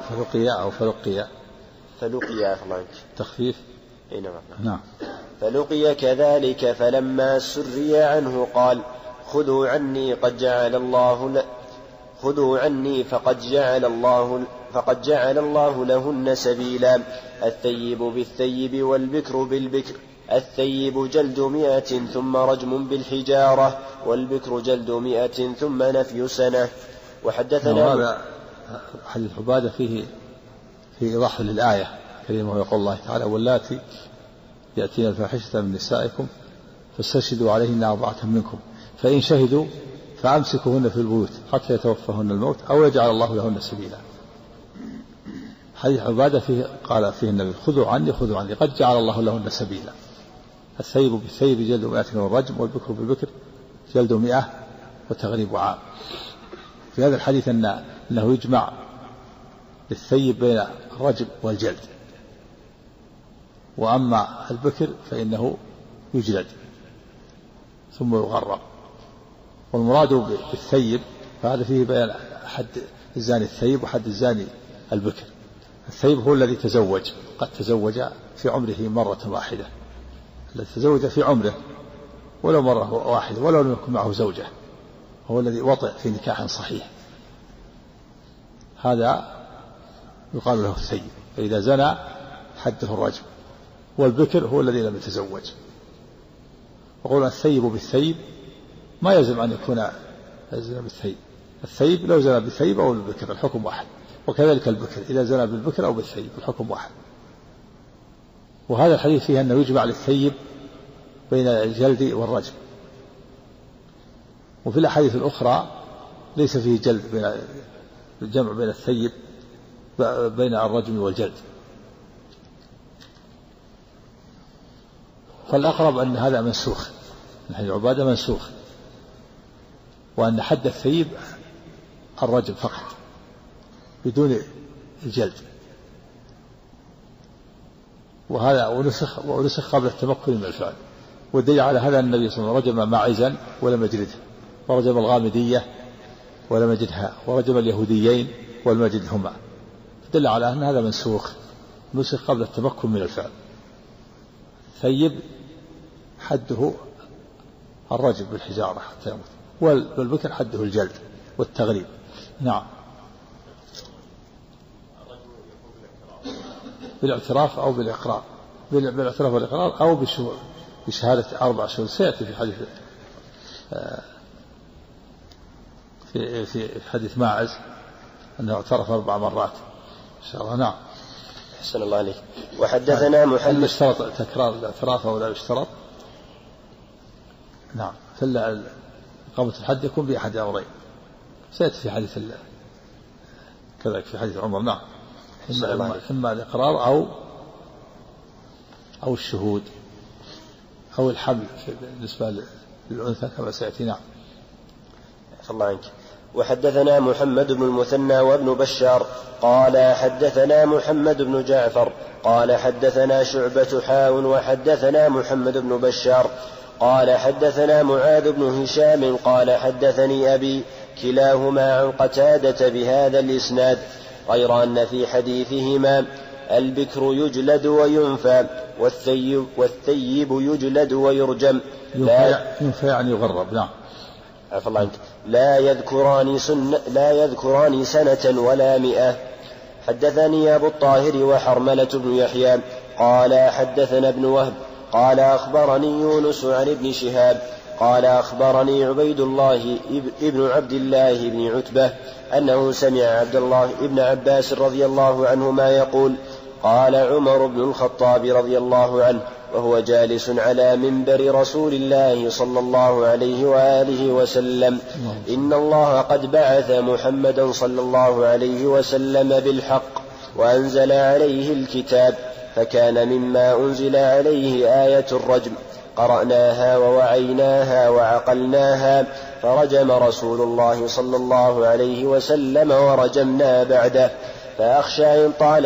فلقي تخفيف. نعم. فلقي كذلك فلما سري عنه قال خذوا عني فقد جعل الله لهن سبيلا، الثيب بالثيب والبكر بالبكر، الثيب جلد 100 ثم رجم بالحجارة، والبكر جلد 100 ثم نفي سنة. وحدثنا هذا حديث عبادة فيه إيضاح للآية كريمة، ويقول الله تعالى واللاتي يأتين الفاحشة من نسائكم فاستشهدوا عليهن 4 منكم فإن شهدوا فأمسكوهن في البيوت حتى يتوفاهن الموت أو يجعل الله لهن سبيلا. حديث عبادة فيه قال فيه النبي خذوا عني قد جعل الله لهن سبيلا، الثيب بالثيب جلد 100 والرجم، والبكر بالبكر جلد 100 وتغريب عام. في هذا الحديث أنه يجمع للثيب بين الرجم والجلد، وأما البكر فإنه يجلد ثم يغرب. والمراد بالثيب فهذا فيه بيان حد الزاني الثيب وحد الزاني البكر. الثيب هو الذي تزوج، قد تزوج في عمره مرة واحدة، الذي تزوج في عمره ولو مرة واحدة ولو لم يكن معه زوجة، هو الذي وطئ في نكاح صحيح، هذا يقال له الثيب، فإذا زنى حده الرجم. والبكر هو الذي لم يتزوج. وقول الثيب بالثيب ما يلزم أن يكون يزنى بالثيب، الثيب لو زنى بالثيب أو بالبكر الحكم واحد، وكذلك البكر إذا زنى بالبكر أو بالثيب الحكم واحد. وهذا الحديث فيه أنه يجمع للثيب بين الجلد والرجم. وفي الأحاديث الأخرى ليس فيه جلد بين الجمع بين الثيب بين الرجم والجلد. فالأقرب أن هذا منسوخ، حديث عبادة منسوخ، وأن حد الثيب الرجم فقط بدون الجلد. وهذا ونسخ قبل التمكن من الفعل. والدليل على هذا النبي صلى الله عليه وسلم رجم ماعزا ولم يجلده، ورجم الغامدية ولم يجدها، ورجم اليهوديين ولم يجدهما، دل على أن هذا منسوخ، نسخ قبل التمكن من الفعل. ثيب حده الرجم بالحجارة حتى يموت، والبكر حده الجلد والتغريب. نعم. بالاعتراف أو بالإقرار، بالاعتراف والإقرار أو بشهادة 4 شهود. سيأتي في حديث في حديث ماعز أنه اعترف 4 مرات إن شاء الله. نعم. أحسن الله عليك. وحدثنا محمد. هل يشترط تكرار الاعتراف أو لا يشترط؟ نعم. إقامة الحد يكون بأحد أمرين، سيأتي في حديث كذلك في حديث عمر. نعم. إما الإقرار أو الشهود أو الحمل بالنسبة للأنثى كما سيأتي. نعم. الله عنك. وحدثنا محمد بن المثنى وابن بشار قال حدثنا محمد بن جعفر قال حدثنا شعبة حاء وحدثنا محمد بن بشار قال حدثنا معاذ بن هشام قال حدثني أبي كلاهما عن قتادة بهذا الإسناد، غير أن في حديثهما البكر يجلد وينفى والثيب يجلد ويرجم. ينفى يعني يغرب. نعم. عفى الله عنك. لا يذكران سنة ولا 100. حدثني أبو الطاهر وحرملة بن يحيى قال حدثنا ابن وهب قال أخبرني يونس عن ابن شهاب قال أخبرني عبيد الله ابن عبد الله بن عتبة أنه سمع عبد الله ابن عباس رضي الله عنهما يقول قال عمر بن الخطاب رضي الله عنه وهو جالس على منبر رسول الله صلى الله عليه وآله وسلم: إن الله قد بعث محمدا صلى الله عليه وسلم بالحق وأنزل عليه الكتاب، فكان مما أنزل عليه آية الرجم، قرأناها ووعيناها وعقلناها، فرجم رسول الله صلى الله عليه وسلم ورجمنا بعده، فأخشى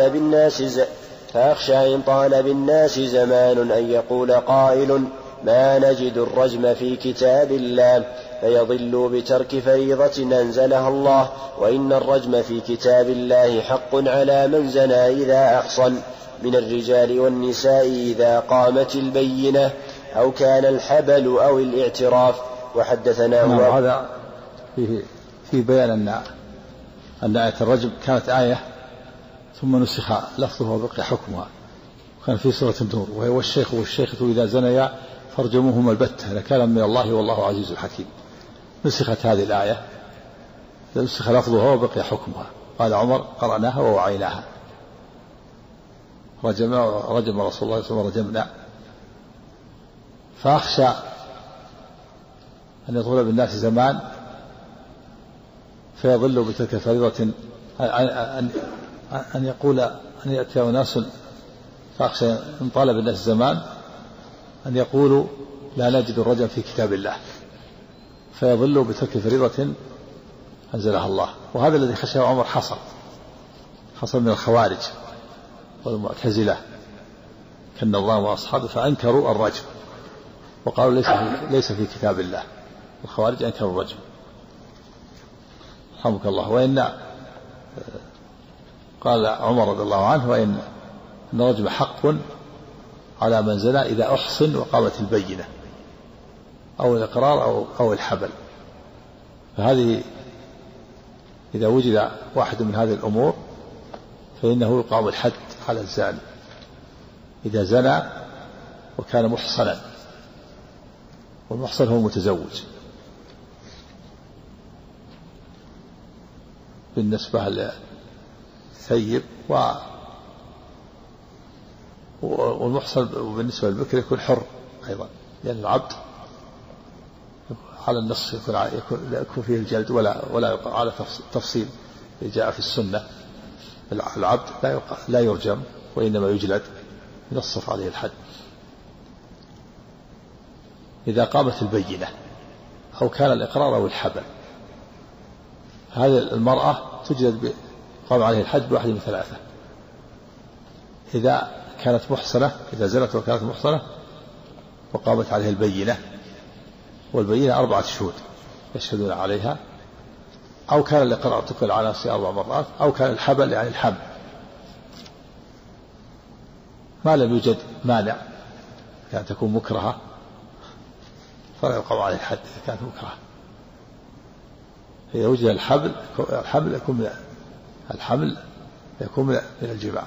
إن طال بالناس زمان أن يقول قائل ما نجد الرجم في كتاب الله، فيضلوا بترك فريضة أنزلها الله، وإن الرجم في كتاب الله حق على من زنى إذا أحصن من الرجال والنساء إذا قامت البينة أو كان الحبل أو الاعتراف. وحدثنا هذا في بيان أن آية الرجم كانت آية ثم نسخ لفظها وبقي حكمها، كان في سورة النور: وهي والشيخ والشيخة إذا زنيا فارجموهما البتة نكالا من الله والله عزيز حكيم. نسخت هذه الآية، نسخ لفظها وبقي حكمها. قال عمر: قرأناها ووعيناها. رجم رسول الله صلى الله عليه وسلم ورجمنا. فأخشى أن يطول بالناس زمان فيضلوا بتلك فريضة، أن يقول أن يأتي ناس، فأخشى إن طال بالناس زمان أن يقولوا لا نجد الرجم في كتاب الله، فيضلوا بترك فريضة أنزلها الله. وهذا الذي خشاه عمر حصل من الخوارج والمعتزلة كالنظام وأصحابه، فأنكروا الرجم وقالوا ليس في كتاب الله. الخوارج أنكروا الرجم رحمك الله. وإن قال عمر رضي الله عنه: وإن الرجم حق على من زنى إذا أحصن وقامت البينة أو الإقرار أو الحبل. فهذه إذا وجد واحد من هذه الأمور فإنه يقام الحد على الزاني إذا زنى وكان محصنا، والمحصن هو المتزوج. بالنسبة للثيب والمحصن بالنسبة للبكر يكون حر أيضا، لأن العبد على النص يكون فيه الجلد ولا يقع على تفصيل جاء في السنة. العبد لا يرجم وإنما يجلد، ينصف عليه الحد إذا قامت البينة أو كان الإقرار أو الحبل. هذه المرأة تجلد قام عليه الحد بواحد من 3: إذا كانت محصنة، إذا زنت وكانت محصنة وقامت عليها البينة، والبينة 4 شهود يشهدون عليها أو كان الإقرار تقبل على نفسه 4 مرات، أو كان الحبل يعني الحمل ما لم يوجد مانع كانت تكون مكرهة فلا يقام عليه الحد إذا كانت مكرهة. إذا وجد الحمل يكون من الجماع،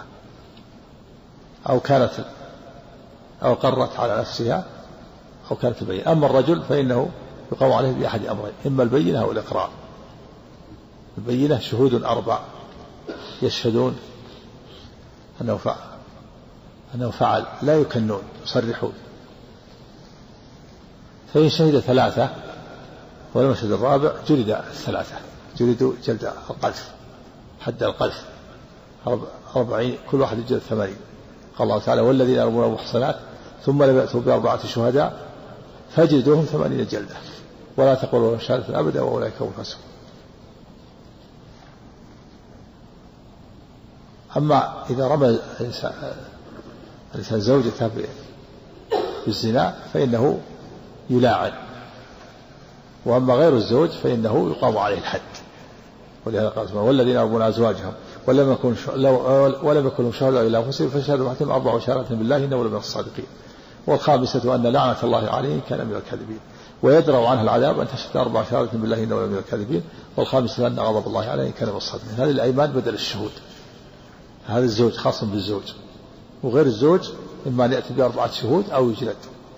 أو قرت على نفسها أو كانت البينة. أما الرجل فإنه يقام عليه بأحد أمرين، إما البينة أو الإقرار. البينة شهود 4 يشهدون أنه فعل، لا يكنون يصرحون. فإن شهد 3 ولم يشهد الرابع جلد 3، جلدوا جلد القذف، حد القذف 40، كل واحد يجلد 80. قال الله تعالى: والذين يرمون المحصنات ثم لم يأتوا ب4 شهداء فاجلدوهم 80 جلدة ولا تقولوا لهم شهادة أبدا وأولئك هم الفاسقون. أما إذا رمى الإنسان زوجته بالزنا فإنه يلاعن، وأما غير الزوج فإنه يقام عليه الحد. ولهذا قال: والذين يرمون أزواجهم ولم يكن لهم شهداء إلا أنفسهم فشهادة واحدة 4 شهادات بالله إنه لمن الصادقين. والخامسة أن لعنة الله عليه كان من الكاذبين. ويدرأ عنه العذاب أن تشهد 4 شهادات بالله إنه لمن الكاذبين. والخامسة أن غضب الله عليه كان من الصادقين. هذه الأيمان بدل الشهود. هذا الزوج خاص بالزوج، وغير الزوج إما أن يأتي ب4 شهود أو يجلد.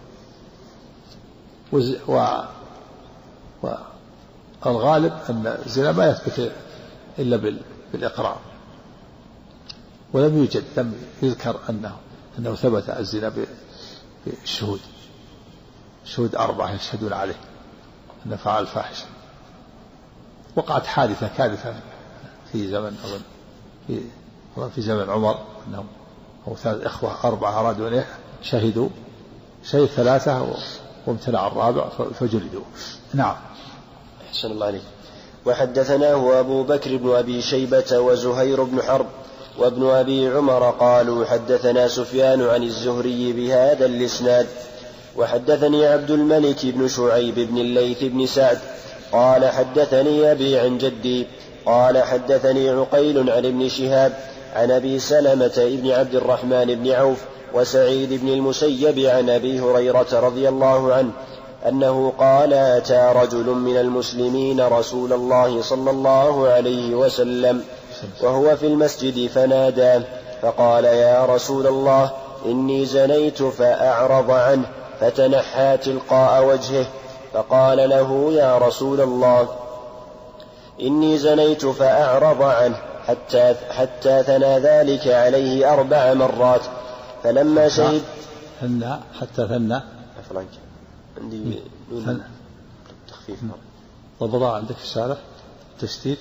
والغالب أن الزنا ما يثبت إلا بالإقرار، ولم يوجد، لم يذكر أنه ثبت الزنا بالشهود. شهود 4 يشهدون عليه أن فعل فاحشة. وقعت كارثة في زمن في زمن عمر، أنهم أو 3 إخوة 4 أرادوا أن شهدوا، شهد 3 وامتنع الرابع فجلدوا. نعم. أحسن الله عليك. وحدثناه أبو بكر بن أبي شيبة وزهير بن حرب وابن أبي عمر قالوا حدثنا سفيان عن الزهري بهذا الإسناد. وحدثني عبد الملك بن شعيب بن الليث بن سعد قال حدثني أبي عن جدي قال حدثني عقيل عن ابن شهاب عن أبي سلمة بن عبد الرحمن بن عوف وسعيد بن المسيب عن أبي هريرة رضي الله عنه أنه قال: أتى رجل من المسلمين رسول الله صلى الله عليه وسلم وهو في المسجد فناداه فقال: يا رسول الله إني زنيت، فأعرض عنه فتنحى تلقاء وجهه فقال له: يا رسول الله إني زنيت، فأعرض عنه حتى ثنى ذلك عليه 4 مرات. فلما شهد حتى ثنى عندي تخفيف والبضاعة عندك في الشارع تشديد.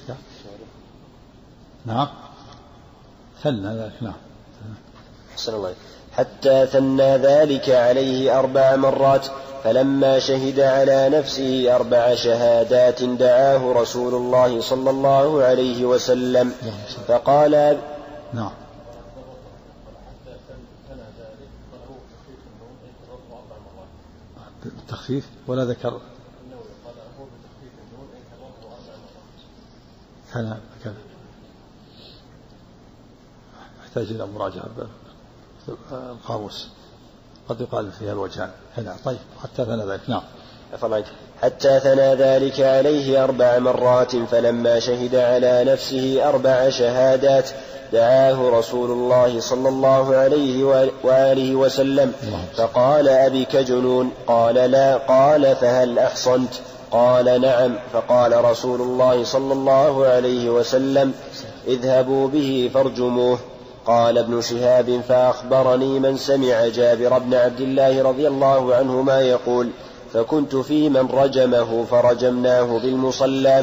نعم ثنى ذلك. نعم. أحسن الله. حتى ثنى ذلك عليه 4 مرات. فلما شهد على نفسه 4 شهادات دعاه رسول الله صلى الله عليه وسلم فقال: نعم. بالتخفيف ولا ذكر كان يحتاج إلى مراجعة القاموس، قد يقال فيها الوجهان هنا. طيب حتى ثنى ذلك. نعم. حتى ثنى ذلك عليه 4 مرات. فلما شهد على نفسه 4 شهادات دعاه رسول الله صلى الله عليه وآله وسلم فقال: أبك جنون؟ قال: لا. قال: فهل أحصنت؟ قال: نعم. فقال رسول الله صلى الله عليه وسلم: اذهبوا به فارجموه. قال ابن شهاب: فأخبرني من سمع جابر بن عبد الله رضي الله عنهما يقول: فكنت في من رجمه فرجمناه بالمصلى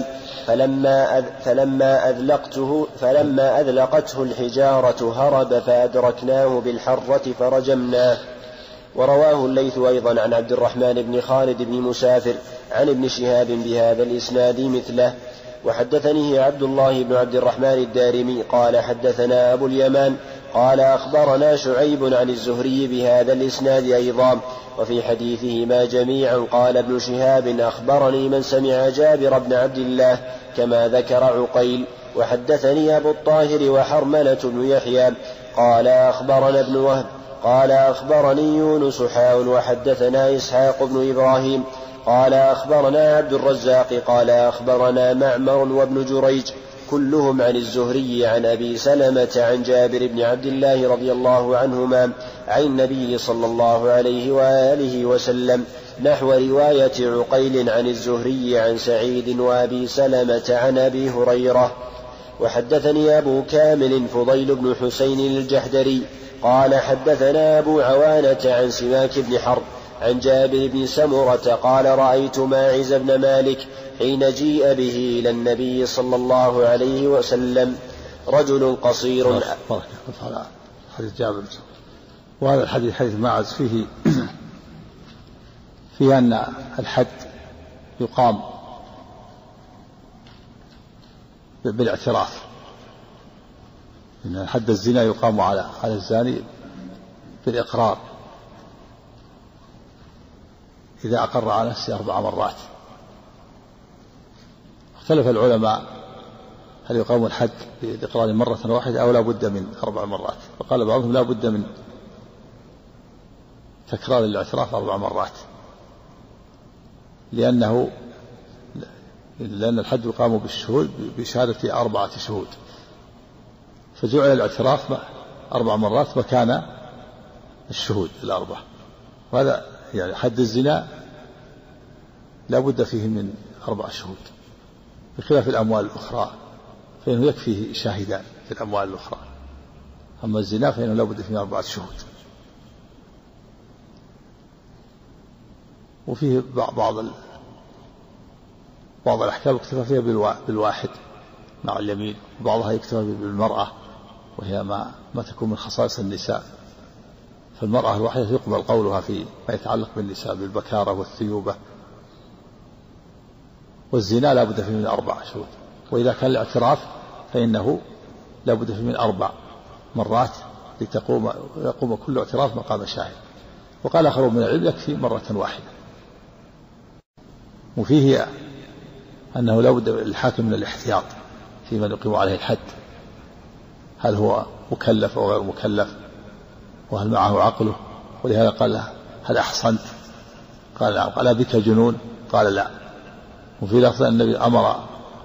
فلما أذلقته الحجارة هرب فأدركناه بالحرة فرجمناه. ورواه الليث أيضا عن عبد الرحمن بن خالد بن مسافر عن ابن شهاب بهذا الإسناد مثله. وحدثنيه عبد الله بن عبد الرحمن الدارمي قال حدثنا أبو اليمان قال أخبرنا شعيب عن الزهري بهذا الإسناد أيضا. وفي حديثهما جميعا قال ابن شهاب أخبرني من سمع جابر بن عبد الله كما ذكر عقيل. وحدثني أبو الطاهر وحرملة بن يحيى قال أخبرنا ابن وهب قال أخبرني يونس وحدثنا إسحاق بن إبراهيم قال أخبرنا عبد الرزاق قال أخبرنا معمر وابن جريج كلهم عن الزهري عن أبي سلمة عن جابر بن عبد الله رضي الله عنهما عن النبي صلى الله عليه وآله وسلم نحو رواية عقيل عن الزهري عن سعيد وأبي سلمة عن أبي هريرة. وحدثني أبو كامل فضيل بن حسين الجحدري قال حدثنا أبو عوانة عن سماك بن حرب عن جابر بن سمرة قال رأيت ماعز بن مالك حين جيء به إلى النبي صلى الله عليه وسلم رجل قصير. حديث جابر. وهذا الحديث حديث ماعز فيه أن الحد يقام بالاعتراف، إن حد الزنا يقام على الزاني بالإقرار إذا أقر على نفسه 4 مرات. اختلف العلماء هل يقام الحد بالإقرار مرة واحدة أو لا بد من 4 مرات، وقال بعضهم لا بد من تكرار الاعتراف 4 مرات لأن الحد يقام بالشهود بشهادة 4 شهود، فجعل الاعتراف 4 مرات مكان الشهود 4. وهذا يعني حد الزنا لا بد فيه من 4 شهود، بخلاف الأموال الأخرى فإنه يكفيه شاهدان في الأموال الأخرى، أما الزنا فإنه لا بد فيه من 4 شهود. وفيه بعض الأحكام يكتفى فيها بالواحد مع اليمين، وبعضها يكتفى بالمرأة وهي ما تكون من خصائص النساء، فالمرأة الواحدة يقبل قولها في ما يتعلق بالنساء بالبكارة والثيوبة. والزنا لا بد فيه من 4 شهود. وإذا كان الاعتراف فإنه لا بد فيه من 4 مرات يقوم كل اعتراف مقام شاهد. وقال آخرون من العلم يكفي مرة واحدة. وفيه أنه لا بد للحاكم من الاحتياط في من يقيم عليه الحد، هل هو مكلف أو غير مكلف، وهل معه عقله. ولهذا قال هل أحصنت؟ قال نعم. قال بك جنون؟ قال لا. وفي لفظ النبي أمر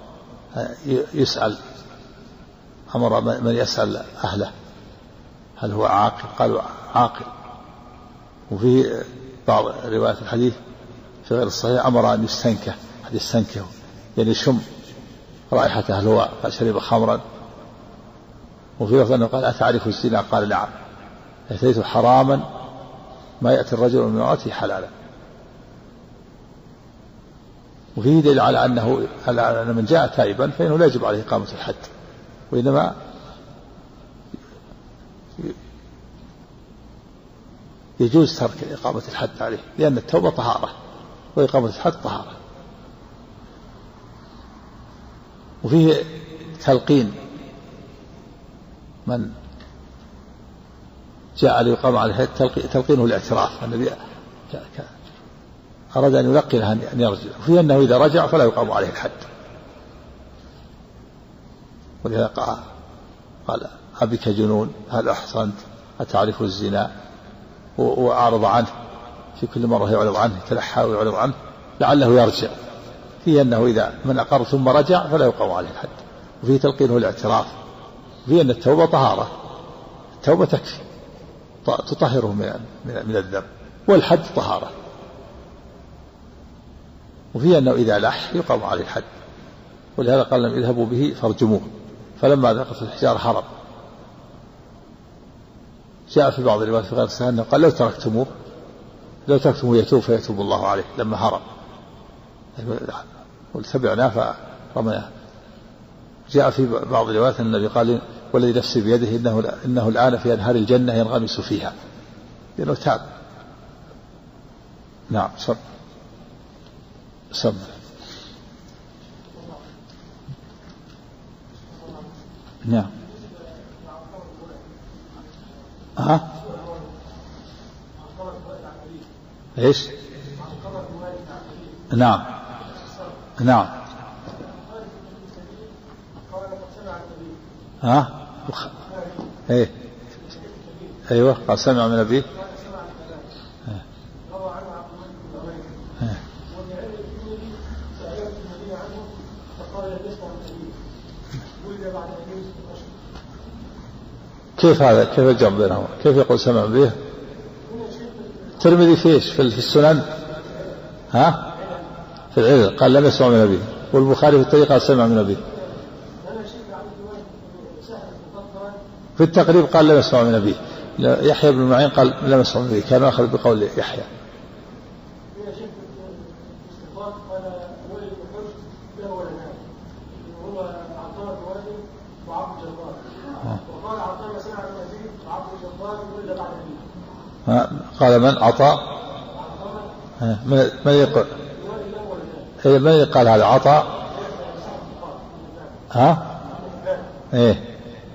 من يسأل أهله هل هو عاقل؟ قالوا عاقل. وفي بعض روايات الحديث في غير الصحيح أمر أن يستنكه، حديث يستنكه يعني يشم رائحته هل هو شرب خمرا. وفي لفظ أنه قال أتعرف الزنا؟ قال نعم. أتيت حراما ما يأتي الرجل من امرأته حلالا. وفيه دليل على أن من جاء تائبا فإنه لا يجب عليه إقامة الحد، وإنما يجوز ترك إقامة الحد عليه، لأن التوبة طهارة وإقامة الحد طهارة. وفيه تلقين من جاء ليقام عليه الحد، تلقينه الاعتراف. النبي أراد أن يلقنه أن يرجع، وفيه أنه إذا رجع فلا يقام عليه الحد. ولهذا قال أبك جنون؟ هل أحصنت؟ أتعرف الزنا؟ وأعرض عنه في كل مرة يعرض عنه، يتلحى ويعرض عنه لعله يرجع. فيه أنه إذا من أقر ثم رجع فلا يقام عليه الحد. وفيه تلقينه الاعتراف. وفيه أن التوبة طهارة، التوبة تكفي تطهره من الذنب، والحد طهارة. وفيه أنه إذا لح يقام عليه الحد. ولهذا قال لهم اذهبوا به فارجموه، فلما ذاقت الحجار هرب. جاء في بعض الروايات في غير الصحيح قال لو تركتموه يتوب فيتوب الله عليه لما هرب، وتبعناه فرميناه. جاء في بعض الروايات أن النبي قال والذي نفسي بيده إنه الآن في أنهار الجنة ينغمس فيها، لأنه تاب. نعم. سم. نعم. ها؟ ايش؟ نعم نعم. ها؟ ايه ايوه قال سمع من ابيه. كيف هذا؟ كيف الجمع بينهما؟ كيف يقول سمع به؟ الترمذي فيش في السنن ها؟ في العلل قال لم يسمع من أبيه، والبخاري في الطريق قال سمع من أبيه. في التقريب قال لم يسمع من أبيه. يحيى بن معين قال لم يسمع من أبيه، كان أخذ بقول يحيى. قال من عطاء؟ من يقول؟ من قال هذا عطاء؟ ها؟ ايه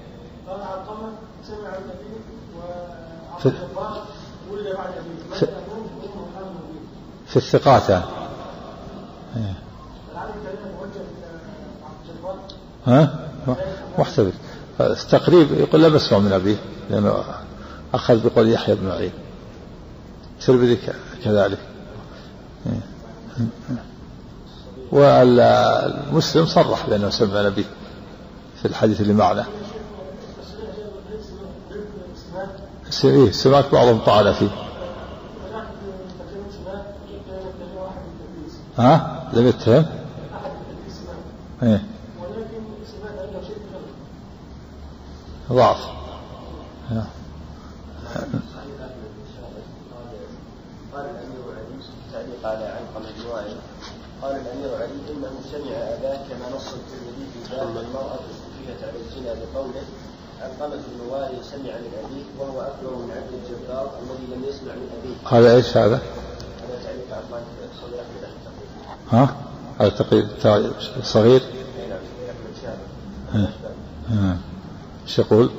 في الثقات يعني. ها؟ محتمل. التقريب يقول لم يسمع من أبيه لأنه أخذ بقول يحيى بن معين. الترمذي كذلك. والمسلم صرح بأنه سمع نبيه في الحديث اللي معنا. سمعت بعضهم طعن فيه. ها؟ لم يتهم. ضعف. قال الأمير علي إنه سمع أباه كما نص الترمذي في باب المرأة استفيت على الزنا بقوله علقمة بن وائل سمع من أبيه وهو أكبر من عبد الجبار الذي لم يسمع من أبيه. هذا إيش هذا؟ هذا تعريف عقبان صغير أحمد التقريب. ها؟ هذا تقريب صغير. ايش يقول؟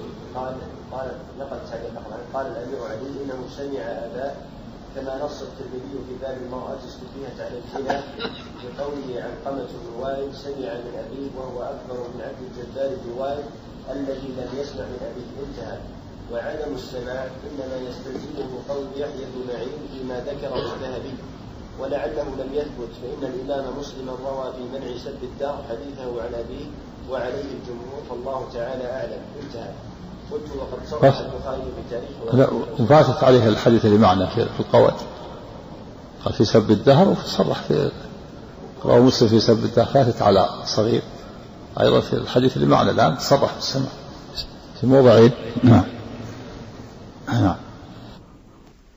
قال الأمير علي إنه سمع أباه كما نص الترمذي في باب المرأة استفيت على الزنا بقوله علقمة بن وائل سمع من أبيه وهو أكبر من عبد الجبار بن وائل الذي لم يسمع من أبيه. انتهى. وعدم السماع إنما يستلزمه قول يحيى بن معين فيما ذكره الذهبي، ولعله لم يثبت، فإن الإمام مسلم روى في منع سب الدار حديثه عن أبيه وعليه الجمهور، فالله تعالى أعلم. انتهى. قلت وقد صرح البخاري بتاريخ. لا وفاتت عليه الحديث اللي معنا في القواعد، قال في سب الدهر وصرح في رواه مسلم في سب الدهر، فاتت على صغير أيضا في الحديث اللي معنا الآن صرح بالسمع في موضعين. نعم.